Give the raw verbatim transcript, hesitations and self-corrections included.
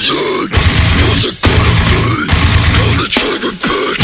reason. What's it gonna be? Pull the trigger, bitch.